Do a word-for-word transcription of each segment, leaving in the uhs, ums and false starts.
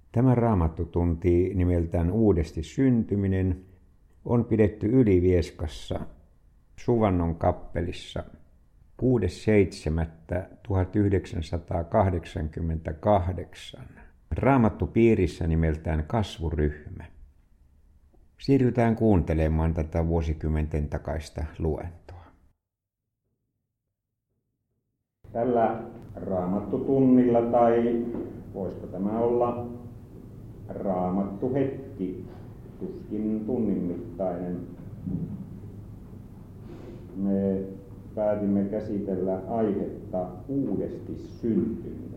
Tämä raamattutunti nimeltään Uudesti syntyminen on pidetty Ylivieskassa Suvannon kappelissa kuudes seitsemättä tuhatyhdeksänsataakahdeksankymmentäkahdeksan raamattupiirissä nimeltään Kasvuryhmä. Siirrytään kuuntelemaan tätä vuosikymmenten takaista luentoa. Tällä raamattutunnilla, tai voisiko tämä olla raamattuhetki, tuskin tunnin mittainen, me päätimme käsitellä aihetta uudesti syntyminen.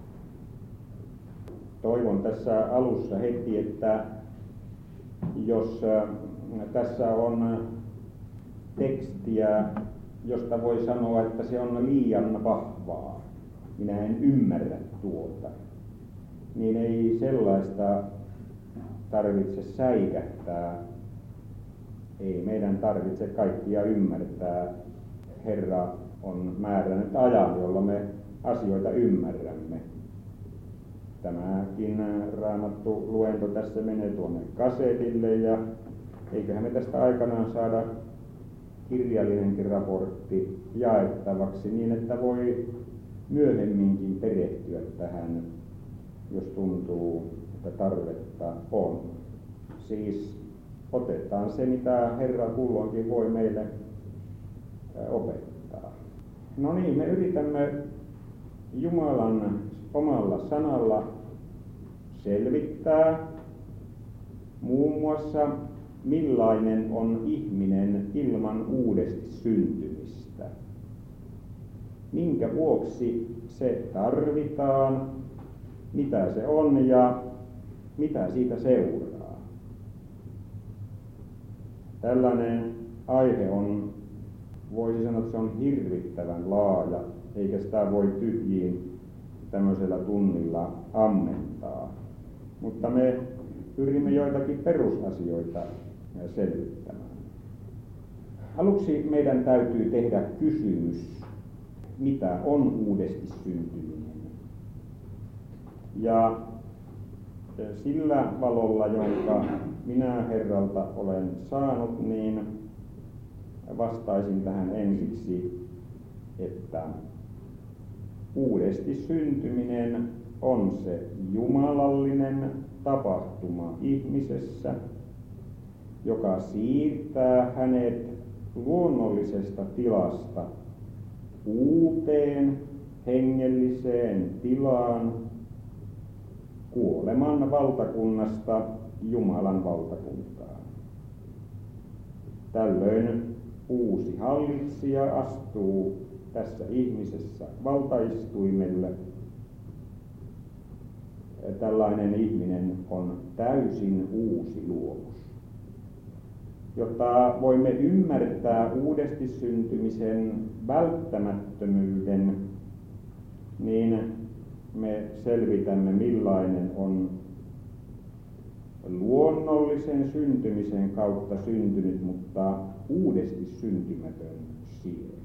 Toivon tässä alussa heti, että jos tässä on tekstiä, josta voi sanoa, että se on liian vahvaa, minä en ymmärrä tuota, niin ei sellaista tarvitse säikähtää. Ei meidän tarvitse kaikkia ymmärtää. Herra on määrännyt ajan, jolla me asioita ymmärrämme. Tämäkin raamattu luento tässä menee tuonne kasetille, ja eiköhän me tästä aikanaan saada kirjallinenkin raportti jaettavaksi niin, että voi myöhemminkin perehtyä tähän, jos tuntuu, että tarvetta on. Siis otetaan se, mitä Herra kulloinkin voi meille opettaa. No niin, me yritämme Jumalan omalla sanalla selvittää muun muassa, millainen on ihminen ilman uudesti syntymistä. Minkä vuoksi se tarvitaan, mitä se on ja mitä siitä seuraa. Tällainen aihe on, voisi sanoa, että se on hirvittävän laaja, eikä sitä voi tyhjiin tämmöisellä tunnilla ammentaa. Mutta me pyrimme joitakin perusasioita selvittämään. Aluksi meidän täytyy tehdä kysymys, mitä on uudesti syntyminen. Ja sillä valolla, jonka minä Herralta olen saanut, niin vastaisin tähän ensiksi, että uudesti syntyminen on se jumalallinen tapahtuma ihmisessä, joka siirtää hänet luonnollisesta tilasta uuteen hengelliseen tilaan, kuoleman valtakunnasta Jumalan valtakuntaan. Tällöin uusi hallitsija astuu tässä ihmisessä valtaistuimelle. Tällainen ihminen on täysin uusi luomus. Jotta voimme ymmärtää uudesti syntymisen välttämättömyyden, niin me selvitämme, millainen on luonnollisen syntymisen kautta syntynyt, mutta uudesti syntymätön sielu.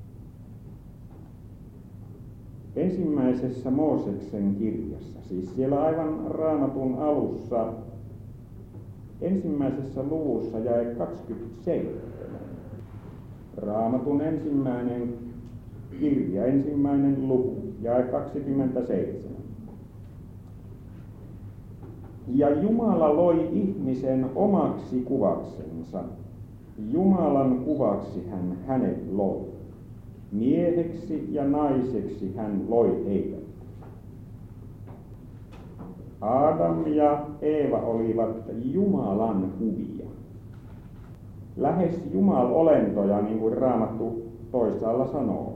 Ensimmäisessä Mooseksen kirjassa, siis siellä aivan Raamatun alussa, ensimmäisessä luvussa jae kaksikymmentäseitsemän. Raamatun ensimmäinen kirja, ensimmäinen luku, jae kaksikymmentäseitsemän. Ja Jumala loi ihmisen omaksi kuvaksensa. Jumalan kuvaksi hän hänet loi. Mieheksi ja naiseksi hän loi heidät. Adam ja Eeva olivat Jumalan kuvia. Lähes Jumal-olentoja, niin kuin Raamattu toisaalla sanoo.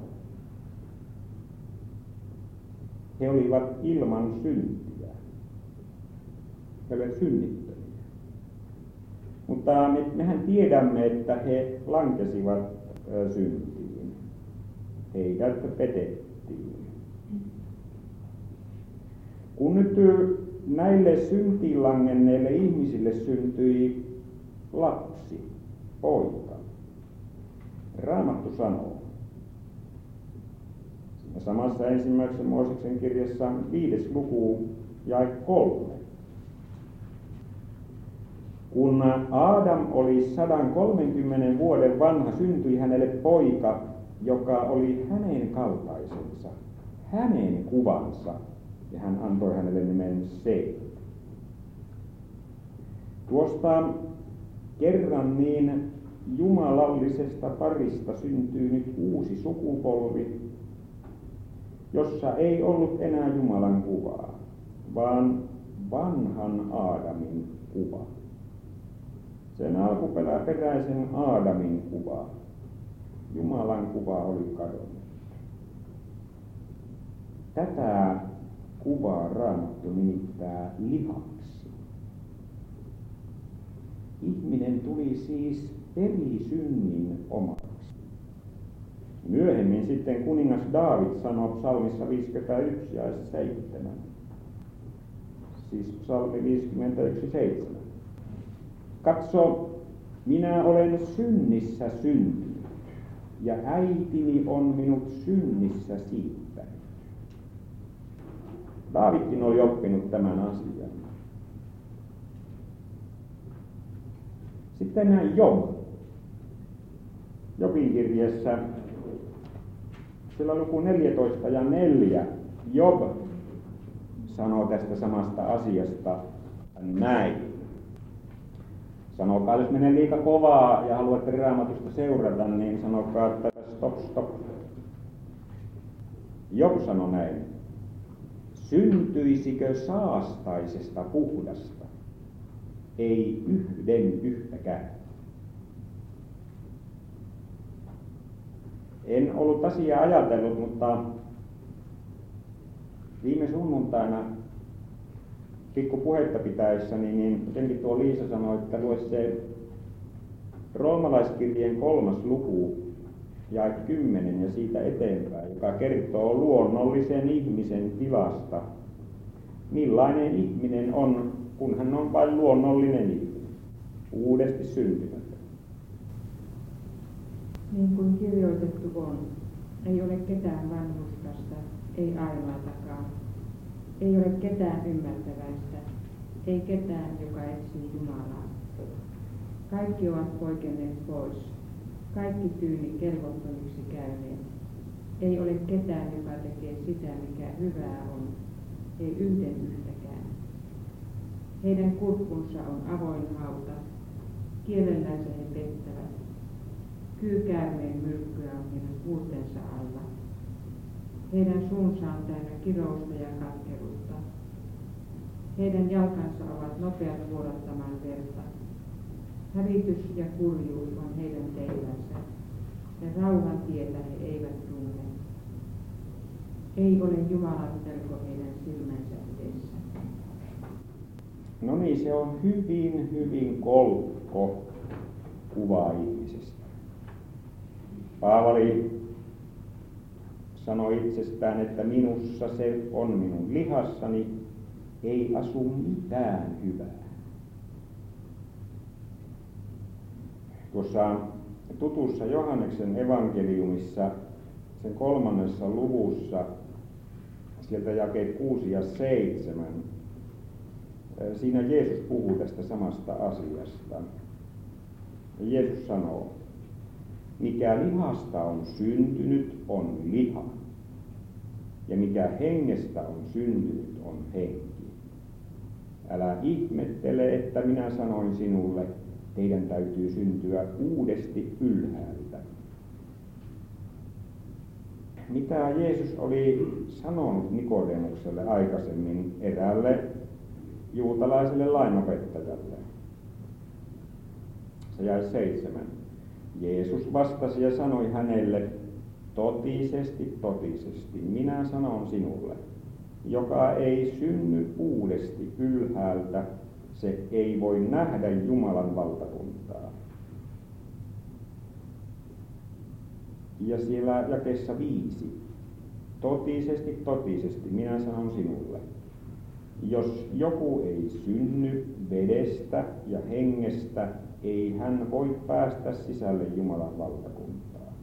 He olivat ilman syntiä. He olivat synnittömiä. Mutta me, mehän tiedämme, että he lankesivat syntiin. Heidät petettiin. Kun nyt näille syntiin langenneille ihmisille syntyi lapsi, poika, Raamattu sanoo, siinä samassa ensimmäisessä Mooseksen kirjassa viides luku jae kolme. Kun Aadam oli sata kolmekymmentä vuoden vanha, syntyi hänelle poika, joka oli hänen kaltaisensa, hänen kuvansa, ja hän antoi hänelle nimen Seet. Tuosta kerran niin jumalallisesta parista syntyy nyt uusi sukupolvi, jossa ei ollut enää Jumalan kuvaa, vaan vanhan Aadamin kuva. Sen alkuperäisen Aadamin kuva, Jumalan kuva oli kadonnut. Tätä kuvaa Raamattu nimittää lihaksi. Ihminen tuli siis perisynnin omaksi. Myöhemmin sitten kuningas Daavid sanoi psalmissa viisikymmentäyksi ja seitsemän. Siis psalmi viisikymmentäyksi seitsemän. Katso, minä olen synnissä syntynyt, ja äitini on minut synnissä siittänyt. Daavidkin oli oppinut tämän asian. Sitten näin Job. Jobin kirjeessä, sillä luku neljätoista ja neljä, Job sanoo tästä samasta asiasta näin. Sanokaa, jos menee liika kovaa ja haluatte Raamatusta seurata, niin sanokaa, että stop, stop. Job sanoi näin. Syntyisikö saastaisesta puhdasta? Ei yhden yhtäkään. En ollut asiaa ajatellut, mutta viime sunnuntaina pikku puhetta pitäessäni, niin jotenkin tuo Liisa sanoi, että lue se roomalaiskirjeen kolmas luku ja kymmenen ja siitä eteenpäin, joka kertoo luonnollisen ihmisen tilasta. Millainen ihminen on, kun hän on vain luonnollinen ihminen, uudesti syntymätön. Niin kuin kirjoitettu on, ei ole ketään vanhurskasta, ei ainoatakaan. Ei ole ketään ymmärtäväistä, ei ketään, joka etsii Jumalaa. Kaikki ovat poikenneet pois, kaikki tyyni kelvottomiksi käyneet. Ei ole ketään, joka tekee sitä, mikä hyvää on, ei yhden yhtäkään. Heidän kurkkunsa on avoin hauta, kielellänsä he pettävät. Kyykäärmeen myrkkyä on heidän huultensa alla. Heidän suunsa on täynnä kirousta ja katkeruutta. Heidän jalkansa ovat nopeat vuodattamaan verta. Hävitys ja kurjuus on heidän teillänsä, ja rauhan tietä he eivät tunne. Ei ole Jumalan pelko heidän silmänsä edessä. No niin, se on hyvin, hyvin kolkko kuva ihmisestä. Paavali sanoi itsestään, että minussa se on minun lihassani, ei asu mitään hyvää. Tuossa tutussa Johanneksen evankeliumissa, sen kolmannessa luvussa, sieltä jakeet kuusi ja seitsemän, siinä Jeesus puhuu tästä samasta asiasta. Jeesus sanoo, mikä lihasta on syntynyt, on liha, ja mikä hengestä on syntynyt, on henki. Älä ihmettele, että minä sanoin sinulle, teidän täytyy syntyä uudesti ylhäältä. Mitä Jeesus oli sanonut Nikodemukselle aikaisemmin eräälle juutalaiselle lainopettajalle? Se jäi seitsemän. Jeesus vastasi ja sanoi hänelle, totisesti, totisesti, minä sanon sinulle, joka ei synny uudesti ylhäältä, se ei voi nähdä Jumalan valtakuntaa. Ja siellä jakeessa viisi, totisesti, totisesti, minä sanon sinulle, jos joku ei synny vedestä ja hengestä, ei hän voi päästä sisälle Jumalan valtakuntaa.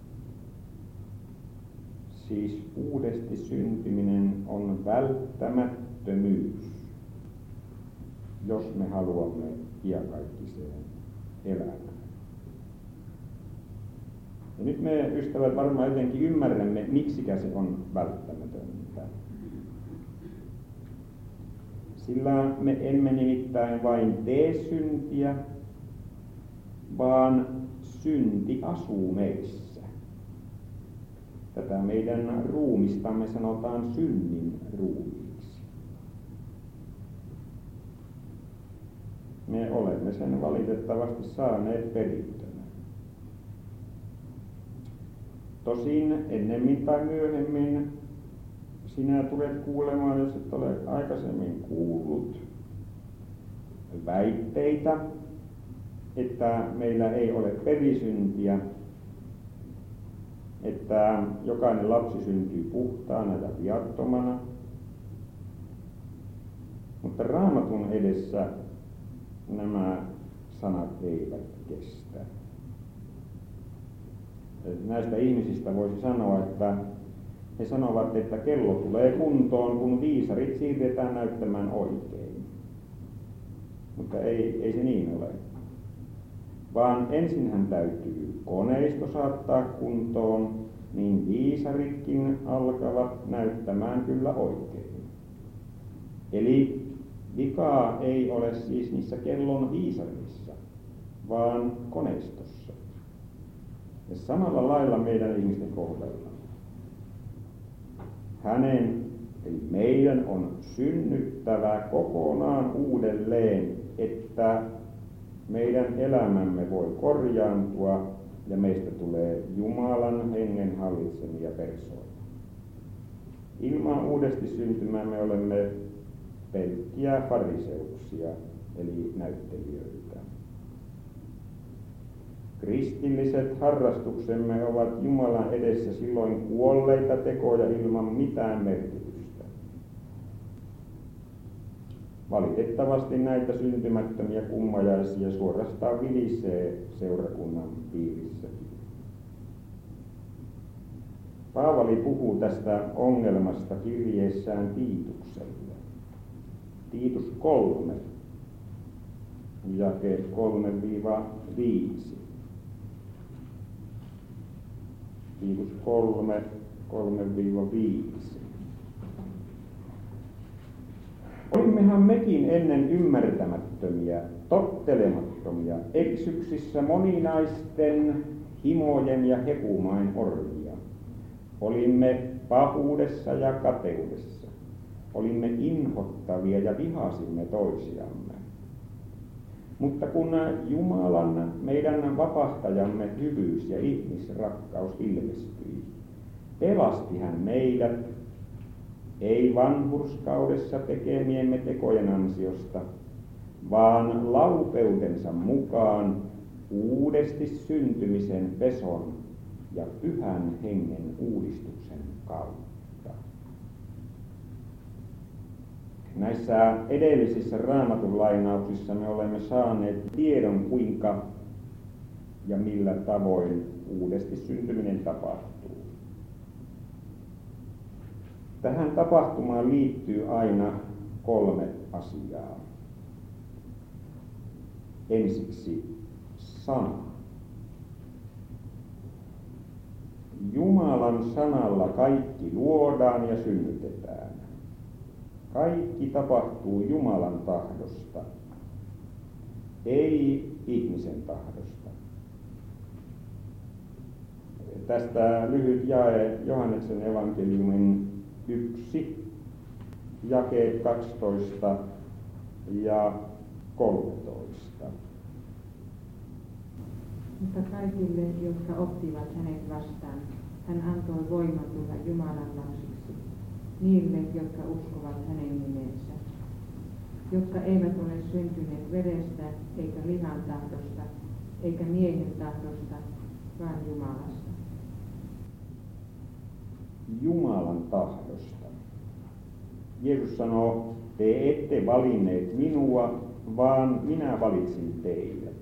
Siis uudesti syntyminen on välttämättömyys, jos me haluamme iankaikkiseen elämään. Ja nyt me ystävät varmaan jotenkin ymmärrämme, miksikä se on välttämätöntä. Sillä me emme nimittäin vain tee syntiä, vaan synti asuu meissä. Tätä meidän ruumistamme sanotaan synnin ruumiiksi. Me olemme sen valitettavasti saaneet perintönä. Tosin ennemmin tai myöhemmin sinä tulet kuulemaan, jos et ole aikaisemmin kuullut, väitteitä, että meillä ei ole perisyntiä, että jokainen lapsi syntyy puhtaana ja viattomana. Mutta Raamatun edessä nämä sanat eivät kestä. Näistä ihmisistä voisi sanoa, että he sanovat, että kello tulee kuntoon, kun viisarit siirretään näyttämään oikein. Mutta ei, ei se niin ole. Vaan ensinhän täytyy koneisto saattaa kuntoon, niin viisaritkin alkavat näyttämään kyllä oikein. Eli vikaa ei ole siis niissä kellon viisarissa, vaan koneistossa. Ja samalla lailla meidän ihmisten kohdalla. Hänen, eli meidän on synnyttävä kokonaan uudelleen, että meidän elämämme voi korjaantua ja meistä tulee Jumalan hengen hallitsemia persoonia. Ilman uudesti syntymää me olemme pelkkiä fariseuksia, eli näyttelijöitä. Kristilliset harrastuksemme ovat Jumalan edessä silloin kuolleita tekoja ilman mitään merkitystä. Valitettavasti näitä syntymättömiä kummajaisia suorastaan vilisee seurakunnan piirissäkin. Paavali puhuu tästä ongelmasta kirjeessään Tiitukselle. Tiitus kolme, jake kolme viisi. Tiitus kolme, kolme viisi. Olimmehan mekin ennen ymmärtämättömiä, tottelemattomia, eksyksissä moninaisten himojen ja hepumain orjia. Olimme pahuudessa ja kateudessa. Olimme inhottavia ja vihasimme toisiamme. Mutta kun Jumalan, meidän vapahtajamme hyvyys ja ihmisrakkaus ilmestyi, pelasti hän meidät, ei vanhurskaudessa tekemiemme tekojen ansiosta, vaan laupeutensa mukaan uudesti syntymisen peson ja pyhän hengen uudistuksen kautta. Näissä edellisissä Raamatun lainauksissa me olemme saaneet tiedon, kuinka ja millä tavoin uudesti syntyminen tapahtuu. Tähän tapahtumaan liittyy aina kolme asiaa. Ensiksi sana. Jumalan sanalla kaikki luodaan ja synnytetään. Kaikki tapahtuu Jumalan tahdosta, ei ihmisen tahdosta. Tästä lyhyt jae Johanneksen evankeliumin yksi, jakeet kaksitoista ja kolmetoista. Mutta kaikille, jotka ottivat hänet vastaan, hän antoi voiman tulla Jumalan lapsiksi, niille, jotka uskovat hänen nimensä, jotka eivät ole syntyneet verestä, eikä lihan tahdosta, eikä miehen tahdosta, vaan Jumalasta. Jumalan tahdosta. Jeesus sanoo, te ette valinneet minua, vaan minä valitsin teidät.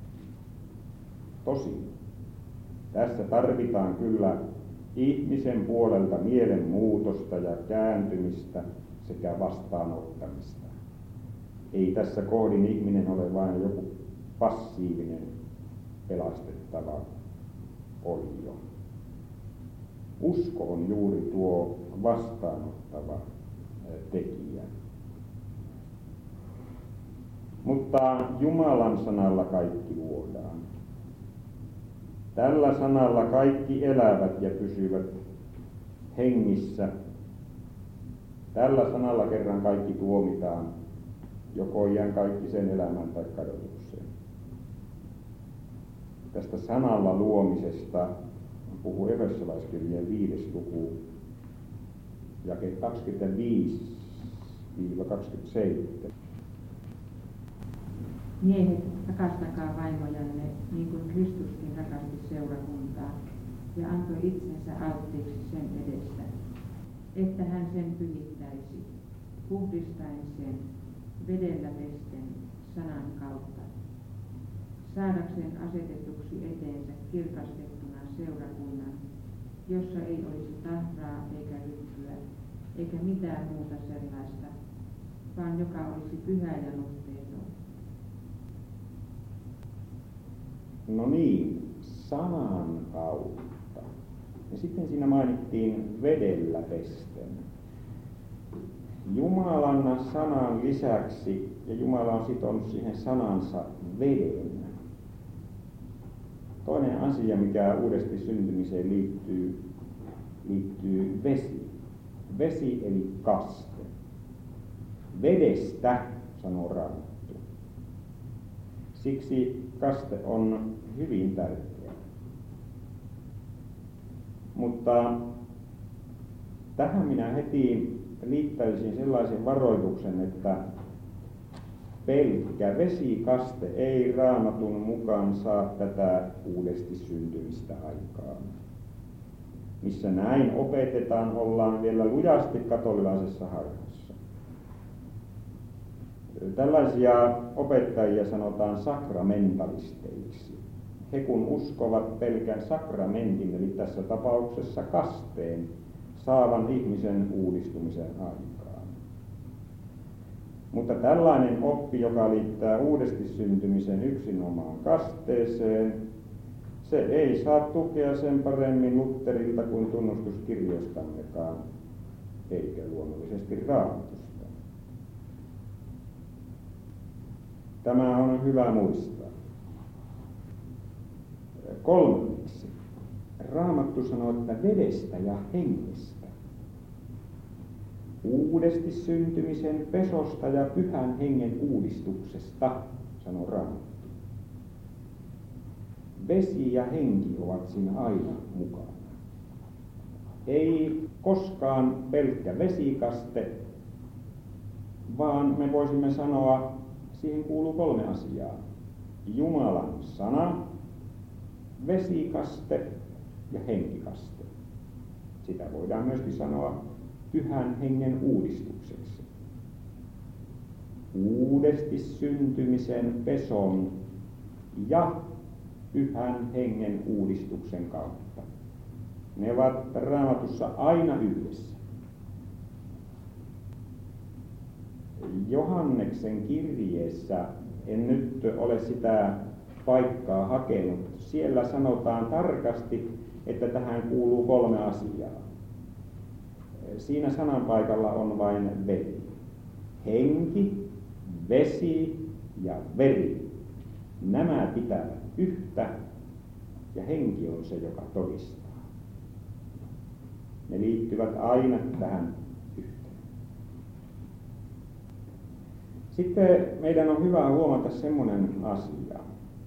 Tosin, tässä tarvitaan kyllä ihmisen puolelta mielenmuutosta ja kääntymistä sekä vastaanottamista. Ei tässä kohdin ihminen ole vain joku passiivinen pelastettava olio. Usko on juuri tuo vastaanottava tekijä. Mutta Jumalan sanalla kaikki luodaan. Tällä sanalla kaikki elävät ja pysyvät hengissä. Tällä sanalla kerran kaikki tuomitaan, joko iän kaikki sen elämään tai kadotukseen. Tästä sanalla luomisesta puhuu Efesolaiskirjeen viides luku, jake kaksikymmentäviisi kaksikymmentäseitsemän. Miehet, rakastakaa vaimojanne, niin kuin Kristuskin rakasti seurakuntaa ja antoi itsensä alttiiksi sen edessä, että hän sen pyhittäisi, puhdistaen sen vedellä pesten sanan kautta, saadakseen asetetuksi eteensä kirkastettuna seurakunnan, jossa ei olisi tahraa eikä ryppyä, eikä mitään muuta sellaista, vaan joka olisi pyhä ja nuhteeton. No niin, sanan kautta. Ja sitten siinä mainittiin vedellä pesten. Jumalan sanan lisäksi, ja Jumala on sitonut siihen sanansa veden. Toinen asia, mikä uudesti syntymiseen liittyy, liittyy vesi. Vesi eli kaste. Vedestä, sanoo Raamattu. Siksi kaste on hyvin tärkeä. Mutta tähän minä heti liittäisin sellaisen varoituksen, että pelkkä vesikaste ei Raamatun mukaan saa tätä uudesti syntymistä aikaan. Missä näin opetetaan, ollaan vielä lujasti katolilaisessa harhassa. Tällaisia opettajia sanotaan sakramentalisteiksi. He kun uskovat pelkän sakramentin, eli tässä tapauksessa kasteen, saavan ihmisen uudistumisen aikaan. Mutta tällainen oppi, joka liittää uudesti syntymisen yksinomaan kasteeseen, se ei saa tukea sen paremmin Lutherilta kuin tunnustuskirjoistammekaan, eikä luonnollisesti Raamatusta. Tämä on hyvä muistaa. Kolmanneksi. Raamattu sanoo, että vedestä ja hengestä. Uudesti syntymisen pesosta ja pyhän hengen uudistuksesta, sanoo Raamattu. Vesi ja henki ovat siinä aina mukana. Ei koskaan pelkkä vesikaste, vaan me voisimme sanoa, siihen kuuluu kolme asiaa. Jumalan sana, vesikaste ja henkikaste. Sitä voidaan myöskin sanoa pyhän hengen uudistukseksi. Uudesti syntymisen peson ja pyhän hengen uudistuksen kautta. Ne ovat Raamatussa aina yhdessä. Johanneksen kirjeessä, en nyt ole sitä paikkaa hakenut, siellä sanotaan tarkasti, että tähän kuuluu kolme asiaa. Siinä sananpaikalla on vain veri. Henki, vesi ja veri. Nämä pitävät yhtä ja henki on se, joka todistaa. Ne liittyvät aina tähän yhteen. Sitten meidän on hyvä huomata semmoinen asia.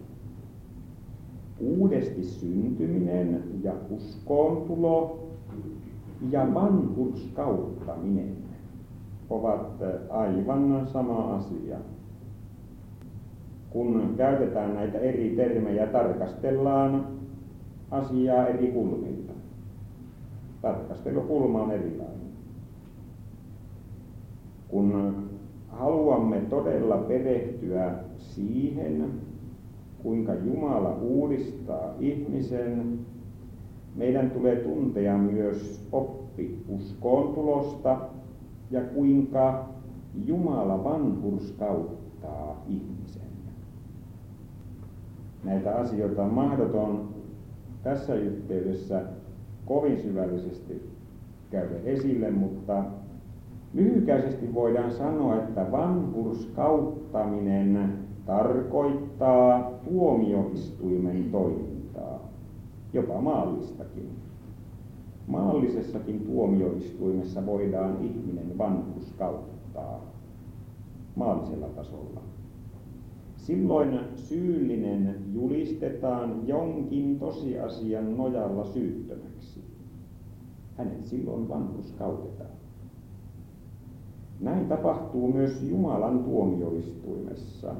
Uudesti syntyminen ja uskoontulo ja vanhurskauttaminen ovat aivan sama asia. Kun käytetään näitä eri termejä, tarkastellaan asiaa eri kulmilta. Tarkastelukulma on erilainen. Kun haluamme todella perehtyä siihen, kuinka Jumala uudistaa ihmisen, meidän tulee tuntea myös oppi uskoontulosta ja kuinka Jumala vanhurskauttaa ihmisen. Näitä asioita on mahdoton tässä yhteydessä kovin syvällisesti käydä esille, mutta lyhykäisesti voidaan sanoa, että vanhurskauttaminen tarkoittaa tuomioistuimen toimintaa, jopa maallistakin. Maallisessakin tuomioistuimessa voidaan ihminen vanhurskauttaa maallisella tasolla. Silloin syyllinen julistetaan jonkin tosiasian nojalla syyttömäksi. Hänet silloin vanhurskautetaan. Näin tapahtuu myös Jumalan tuomioistuimessa.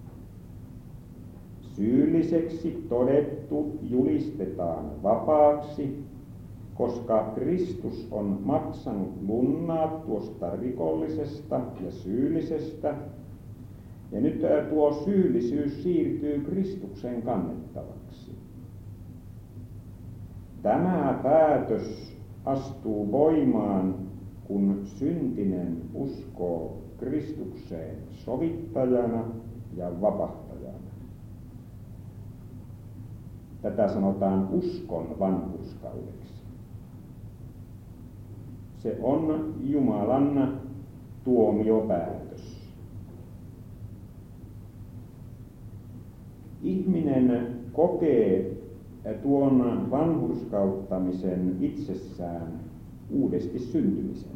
Syylliseksi todettu julistetaan vapaaksi, koska Kristus on maksanut lunnaat tuosta rikollisesta ja syyllisestä. Ja nyt tuo syyllisyys siirtyy Kristuksen kannettavaksi. Tämä päätös astuu voimaan, kun syntinen uskoo Kristukseen sovittajana ja vapahtajana. Tätä sanotaan uskon vanhurskaudeksi. Se on Jumalan tuomiopäätös. Ihminen kokee tuon vanhurskauttamisen itsessään uudesti syntymisen.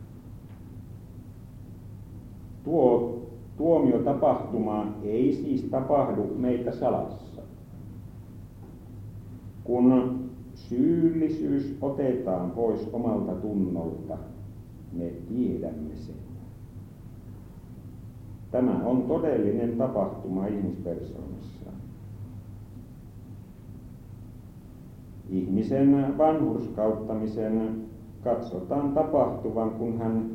Tuo tuomiotapahtuma ei siis tapahdu meitä salassa. Kun syyllisyys otetaan pois omalta tunnolta, me tiedämme sen. Tämä on todellinen tapahtuma ihmispersoonassa. Ihmisen vanhurskauttamisen katsotaan tapahtuvan, kun hän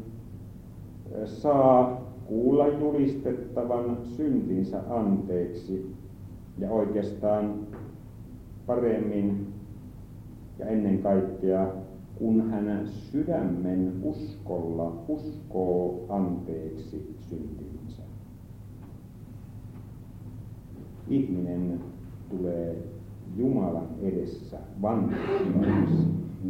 saa kuulla julistettavan syntinsä anteeksi ja oikeastaan paremmin ja ennen kaikkea, kun hän sydämen uskolla uskoo anteeksi syntinsä. Ihminen tulee Jumalan edessä vanhurskaaksi.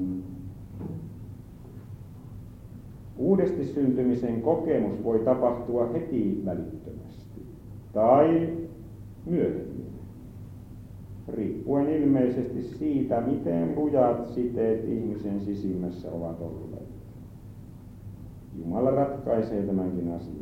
Uudesti syntymisen kokemus voi tapahtua heti välittömästi tai myöhemmin, riippuen ilmeisesti siitä, miten lujat siteet ihmisen sisimmässä ovat olleet. Jumala ratkaisee tämänkin asian.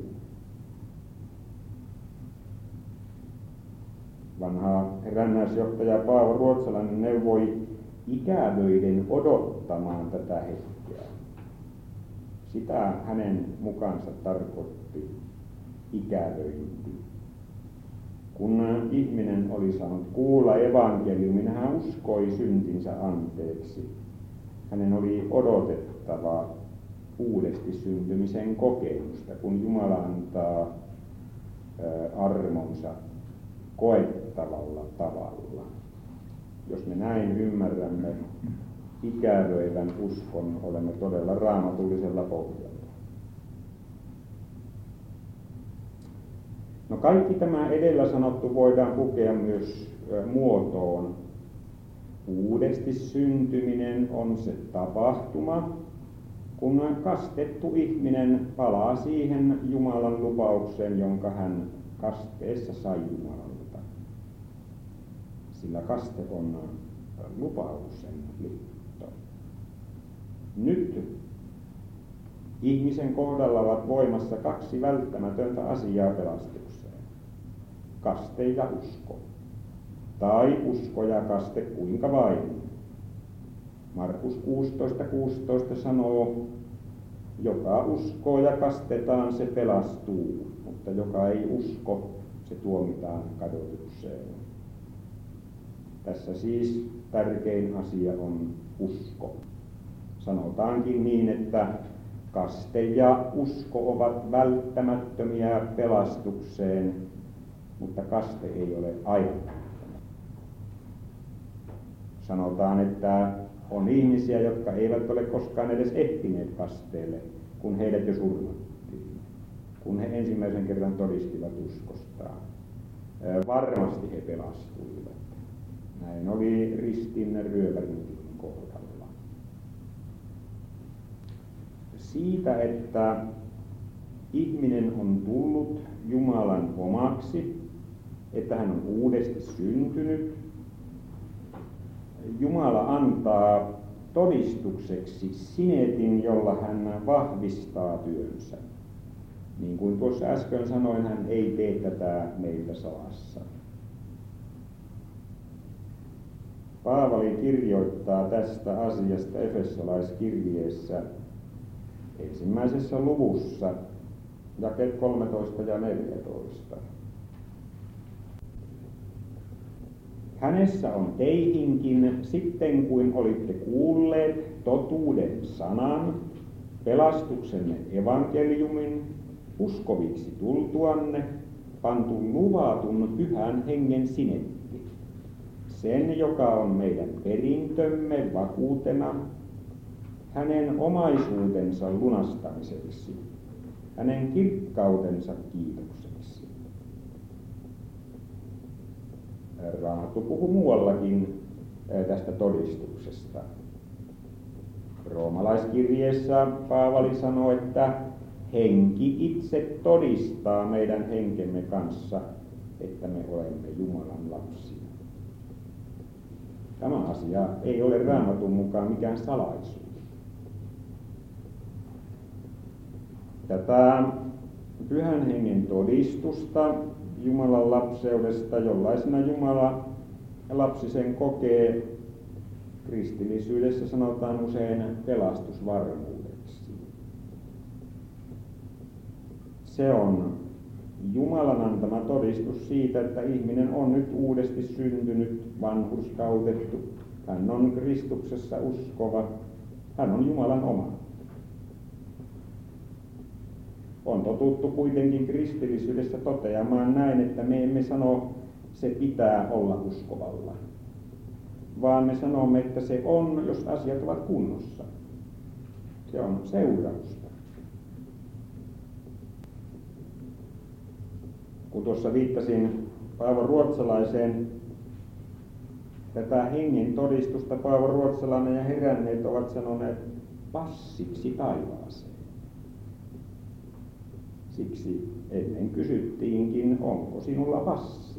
Vanha herännäisjohtaja Paavo Ruotsalainen neuvoi ikävöiden odottamaan tätä hetkeä. Sitä hänen mukaansa tarkoitti ikävöinti. Kun ihminen oli saanut kuulla evankeliumin, hän uskoi syntinsä anteeksi. Hänen oli odotettava uudesti syntymisen kokemusta, kun Jumala antaa armonsa koettavalla tavalla. Jos me näin ymmärrämme ikävöivän uskon, olemme todella raamatullisella pohjalla. No kaikki tämä edellä sanottu voidaan pukea myös muotoon. Uudesti syntyminen on se tapahtuma, kun kastettu ihminen palaa siihen Jumalan lupaukseen, jonka hän kasteessa sai Jumalalta. Sillä kaste on lupauksen liitto. Nyt ihmisen kohdalla ovat voimassa kaksi välttämätöntä asiaa pelastukseen. Kaste ja usko. Tai usko ja kaste kuinka vain. Markus kuusitoista kuusitoista sanoo, joka uskoo ja kastetaan, se pelastuu, mutta joka ei usko, se tuomitaan kadotukseen. Tässä siis tärkein asia on usko. Sanotaankin niin, että kaste ja usko ovat välttämättömiä pelastukseen, mutta kaste ei ole aivan. Sanotaan, että on ihmisiä, jotka eivät ole koskaan edes ehtineet kasteelle, kun heidät jo surmattiin. kun he ensimmäisen kerran todistivat uskostaan. Varmasti he pelastuivat. Näin oli ristin ryövärinkin kohdalla. Siitä, että ihminen on tullut Jumalan omaksi, että hän on uudesti syntynyt, Jumala antaa todistukseksi sinetin, jolla hän vahvistaa työnsä. Niin kuin tuossa äsken sanoin, hän ei tee tätä meiltä salassa. Paavali kirjoittaa tästä asiasta Efesolaiskirjeessä ensimmäisessä luvussa, jakeet kolmetoista ja neljätoista. Hänessä on teihinkin, sitten kuin olitte kuulleet totuuden sanan, pelastuksenne evankeliumin, uskoviksi tultuanne, pantu luvatun pyhän hengen sinetti. Sen, joka on meidän perintömme vakuutena, hänen omaisuutensa lunastamiseksi, hänen kirkkautensa kiitokseksi. Raamattu puhuu muuallakin tästä todistuksesta. Roomalaiskirjeessä Paavali sanoo, että henki itse todistaa meidän henkemme kanssa, että me olemme Jumalan lapsia. Tämä asia ei ole Raamatun mukaan mikään salaisuus. Tätä pyhän hengen todistusta Jumalan lapseudesta, jollaisena Jumala lapsi sen kokee, kristillisyydessä sanotaan usein pelastusvarmuudeksi. Se on Jumalan antama todistus siitä, että ihminen on nyt uudesti syntynyt, vanhurskautettu. Hän on Kristuksessa uskova. Hän on Jumalan oma. On totuttu kuitenkin kristillisyydessä toteamaan näin, että me emme sano, se pitää olla uskovalla, vaan me sanomme, että se on, jos asiat ovat kunnossa. Se on seurausta. Kun tuossa viittasin Paavo Ruotsalaiseen, tätä hengen todistusta Paavo Ruotsalainen ja heränneet ovat sanoneet passiksi taivaaseen. Siksi ennen kysyttiinkin, onko sinulla passi?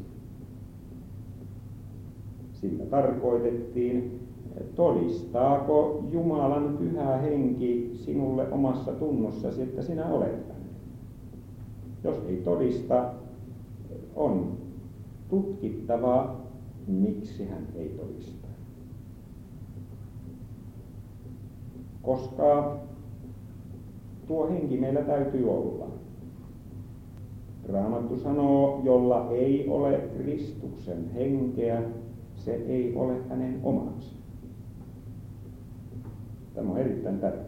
Sillä tarkoitettiin, todistaako Jumalan pyhä henki sinulle omassa tunnossasi, että sinä olet hänen. Jos ei todista, on tutkittava, miksi hän ei todista. Koska tuo henki meillä täytyy olla. Raamattu sanoo, jolla ei ole Kristuksen henkeä, se ei ole hänen omansa. Tämä on erittäin tärkeää.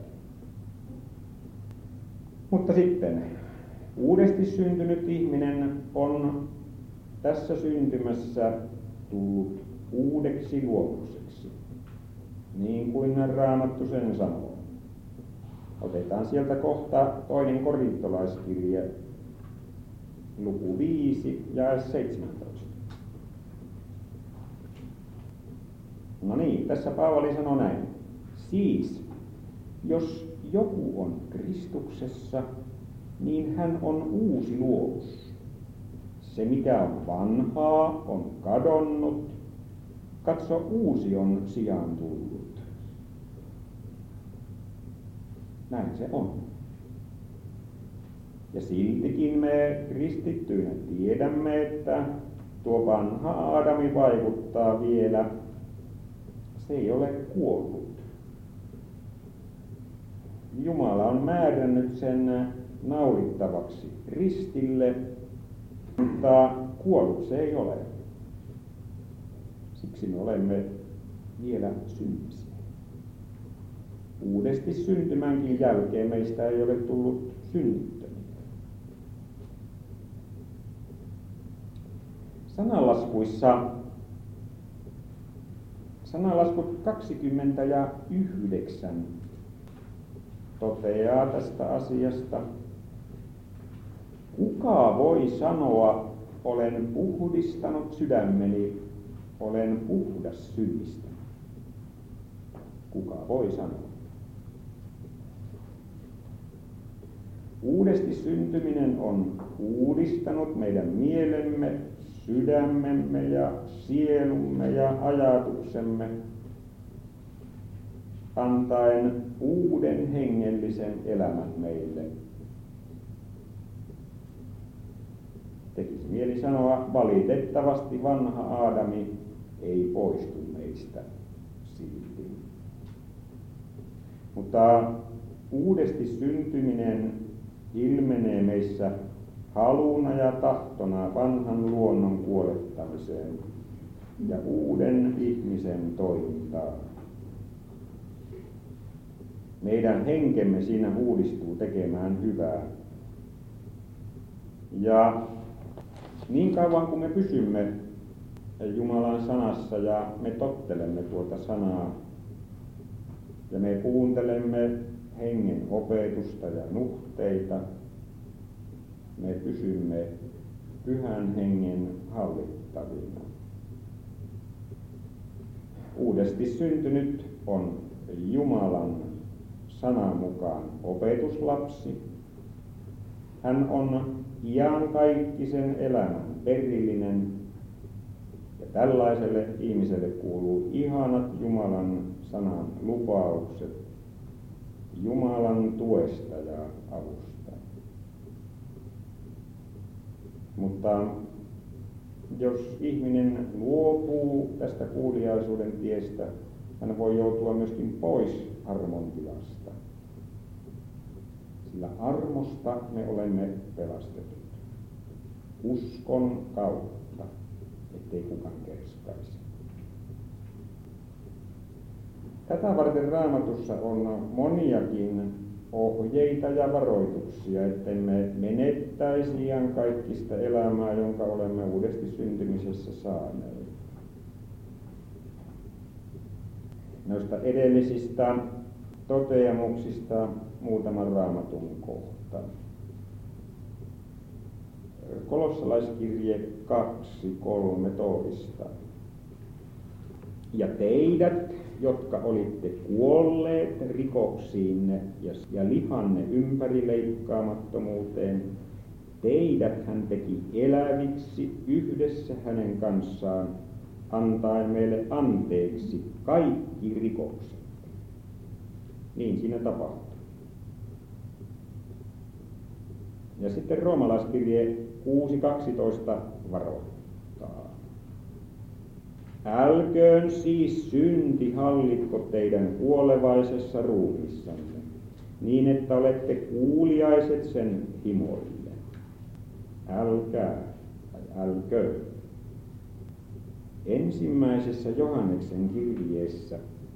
Mutta sitten uudesti syntynyt ihminen on tässä syntymässä tullut uudeksi luomukseksi, niin kuin Raamattu sen sanoo. Otetaan sieltä kohta toinen korintolaiskirje, luku viisi ja seitsemäntoista. No niin, tässä Paavali sanoo näin. Siis, jos joku on Kristuksessa, niin hän on uusi luomus. Se, mikä on vanhaa, on kadonnut. Katso, uusi on sijaan tullut. Näin se on. Ja siltikin me kristittyinä tiedämme, että tuo vanha Aadami vaikuttaa vielä. Se ei ole kuollut. Jumala on määrännyt sen naurittavaksi ristille, mutta kuollut se ei ole. Siksi me olemme vielä syntisiä. Uudesti syntymänkin jälkeen meistä ei ole tullut synnittömiä. Sananlaskuissa, sananlaskut kaksikymmentäyhdeksän toteaa tästä asiasta. Kuka voi sanoa, olen puhdistanut sydämeni, olen puhdas synnistä? Kuka voi sanoa? Uudesti syntyminen on uudistanut meidän mielemme, sydämemme ja sielumme ja ajatuksemme, antaen uuden hengellisen elämän meille. Tekisi mieli sanoa, valitettavasti vanha Aadami ei poistu meistä silti. Mutta uudesti syntyminen ilmenee meissä haluna ja tahtona vanhan luonnon kuolettamiseen ja uuden ihmisen toimintaan. Meidän henkemme siinä uudistuu tekemään hyvää. Ja niin kauan kuin me pysymme Jumalan sanassa ja me tottelemme tuota sanaa ja me kuuntelemme hengen opetusta ja nuhteita, me pysymme pyhän hengen hallittavina. Uudesti syntynyt on Jumalan sanan mukaan opetuslapsi. Hän on iankaikkisen elämän perillinen ja tällaiselle ihmiselle kuuluu ihanat Jumalan sanan lupaukset Jumalan tuesta ja avusta. Mutta jos ihminen luopuu tästä kuuliaisuuden tiestä, hän voi joutua myöskin pois armon tilasta. Sillä armosta me olemme pelastetut. Uskon kautta, ettei kukaan kerskaisi. Tätä varten Raamatussa on moniakin ohjeita ja varoituksia, ettemme menettäisi iankaikkista elämää, jonka olemme uudesti syntymisessä saaneet. Noista edellisistä toteamuksista muutaman Raamatun kohta. Kolossalaiskirje kaksi kolmetoista. Ja teidät, jotka olitte kuolleet rikoksiinne ja lihanne ympärileikkaamattomuuteen, teidät hän teki eläviksi yhdessä hänen kanssaan, antaen meille anteeksi kaikki rikokset. Niin siinä tapahtui. Ja sitten roomalaiskirje kuusi kaksitoista varoittaa. Älköön siis synti hallitko teidän kuolevaisessa ruumiissanne, niin että olette kuuliaiset sen himoille. Älkää tai älköön. Ensimmäisessä Johanneksen kirjeessä,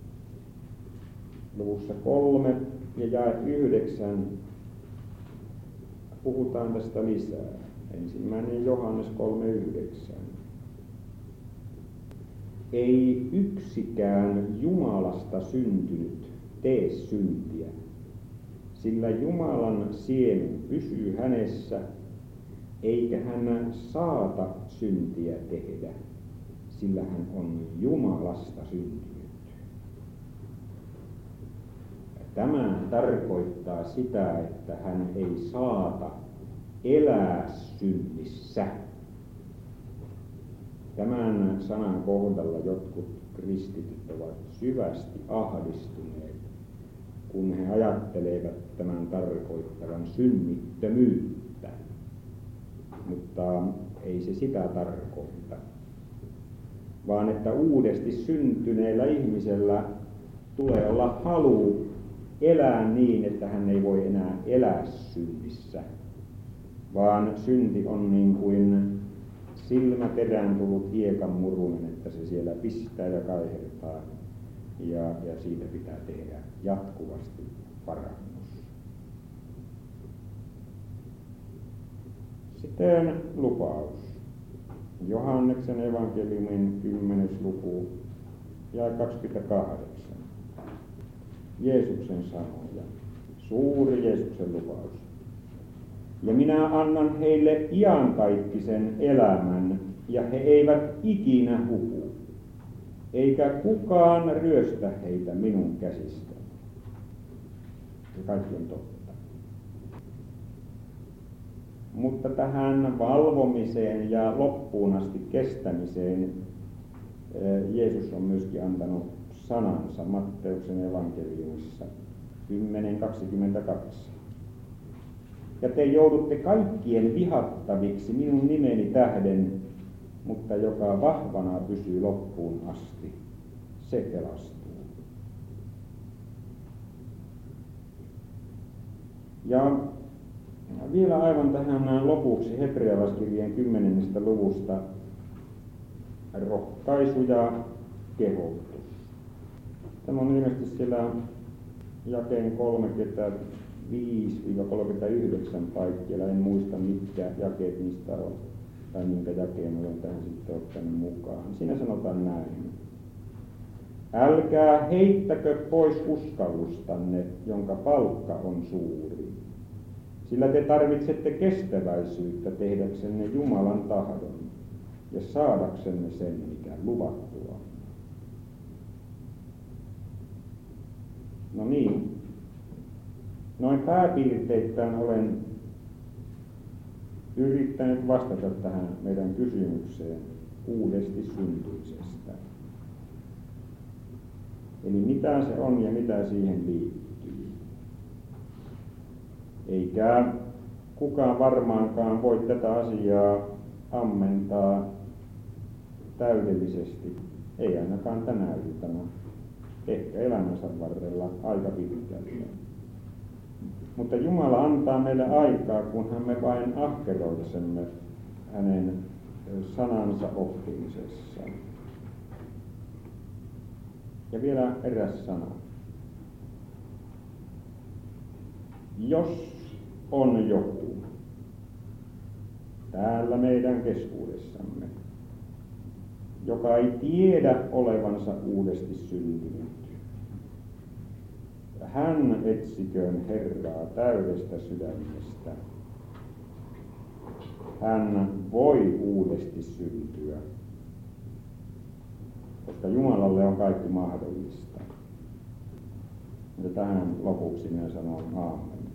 luvussa kolme ja jae yhdeksän, puhutaan tästä lisää. Ensimmäinen Johannes kolme yhdeksän. Ei yksikään Jumalasta syntynyt tee syntiä, sillä Jumalan siemen pysyy hänessä, eikä hän saata syntiä tehdä, sillä hän on Jumalasta syntynyt. Tämä tarkoittaa sitä, että hän ei saata elää synnissä. Tämän sanan kohdalla jotkut kristityt ovat syvästi ahdistuneet, kun he ajattelevat tämän tarkoittavan synnittömyyttä. Mutta ei se sitä tarkoita, vaan että uudesti syntyneellä ihmisellä tulee olla halu elää niin, että hän ei voi enää elää synnissä, vaan synti on niin kuin silmäterään tullut hiekan murunen, että se siellä pistää ja kaihertaa, ja, ja siitä pitää tehdä jatkuvasti parannus. Sitten lupaus. Johanneksen evankeliumin kymmenes luku ja kaksikymmentäkahdeksan. Jeesuksen sanoja. Suuri Jeesuksen lupaus. Ja minä annan heille iankaikkisen elämän, ja he eivät ikinä huku, eikä kukaan ryöstä heitä minun käsistäni. Ja kaikki on totta. Mutta tähän valvomiseen ja loppuun asti kestämiseen Jeesus on myöskin antanut sanansa Matteuksen evankeliumissa kymmenen kaksikymmentäkaksi. Ja te joudutte kaikkien vihattaviksi minun nimeni tähden, mutta joka vahvana pysyy loppuun asti, se pelastuu. Ja vielä aivan tähän lopuksi hebrealaiskirjeen kymmenennestä luvusta rohkaisu ja kehotus. Tämä on ilmeisesti siellä jakeen kolmekymmentäviisi kolmekymmentäyhdeksän paikkeilla, en muista mitkä jakeet niistä on, tai minkä jakeen olen tähän sitten ottanut mukaan. Siinä sanotaan näin. Älkää heittäkö pois uskallustanne, jonka palkka on suuri. Sillä te tarvitsette kestäväisyyttä tehdäksenne Jumalan tahdon ja saadaksenne sen, mikä luvattua. No niin, noin pääpiirteittäin olen yrittänyt vastata tähän meidän kysymykseen uudesti syntyisestä. Eli mitä se on ja mitä siihen liittyy. Eikä kukaan varmaankaan voi tätä asiaa ammentaa täydellisesti, ei ainakaan tänä iltana, ehkä elämänsä varrella aika pitkälle. Mutta Jumala antaa meille aikaa, kunhan me vain ahkeroitsemme hänen sanansa oppimisessa. Ja vielä eräs sana. Jos on joku täällä meidän keskuudessamme, joka ei tiedä olevansa uudesti syntynyt, hän etsiköön Herraa täydestä sydämestä. Hän voi uudesti syntyä, koska Jumalalle on kaikki mahdollista. Ja tähän lopuksi minä sanon aamen.